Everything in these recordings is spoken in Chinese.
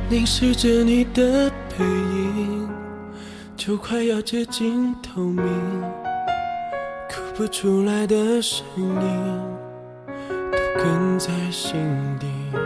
凝视着你的背影，就快要接近透明，哭不出来的声音都哽在心底。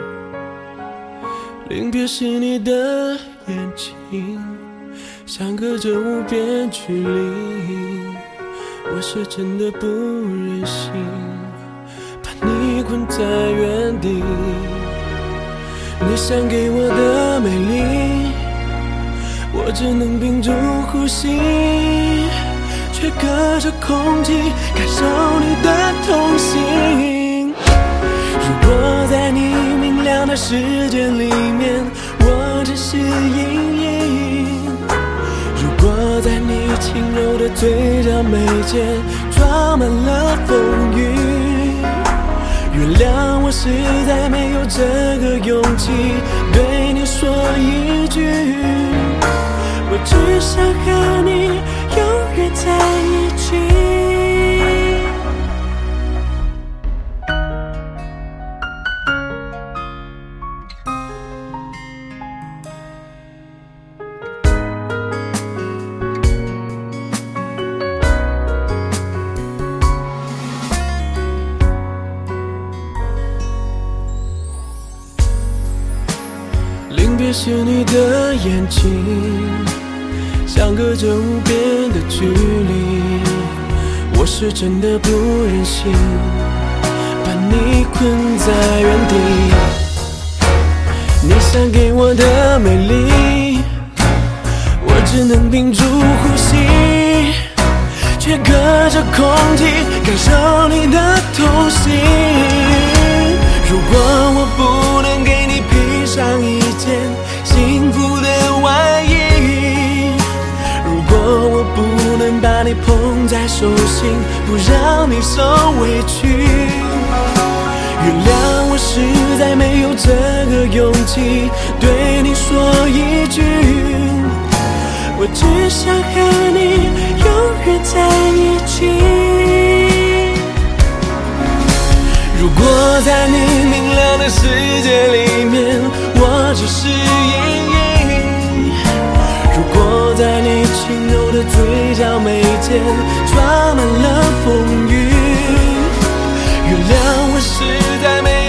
临别时你的眼睛相隔着无边距离，我是真的不忍心把你困在原地。你想给我的美丽，我只能屏住呼吸，却隔着空气感受你的痛心。如果在你明亮的世界里面，我只是阴影；如果在你轻柔的嘴角眉间装满了风雨，原谅我实在没有这个勇气对你说一句，我只想和你永远在一起。临别时你的眼睛相隔着无边的距离，我是真的不忍心把你困在原地。你想给我的美丽，我只能屏住呼吸，却隔着空气感受你的痛心。如果我不能给你披上一件幸福的外衣，如果我不能把你捧在手心，不让你受委屈，原谅我实在没有这个勇气对你说一句，我只想和你永远在一起。如果在你明亮的世界里面，我只是阴影；如果在你轻柔的嘴角眉间装满了风雨，原谅我实在没